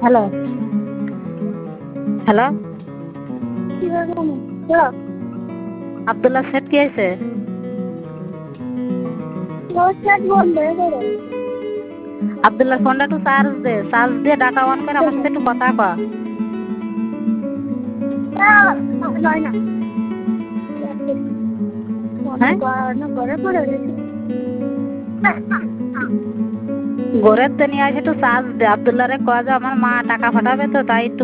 Hello hello Abdullah set কি হয়েছে? আব্দুল্লাহ ফোনটা একটু চার্জ দিয়ে ডাটা অন করে আমার সাথে একটু কথা কর। ঘরের তো নিয়ে আসে একটু চার্জ দে। আব্দুল্লাহ রে কয় যে আমার মা টাকা পাঠাবে তো তাই একটু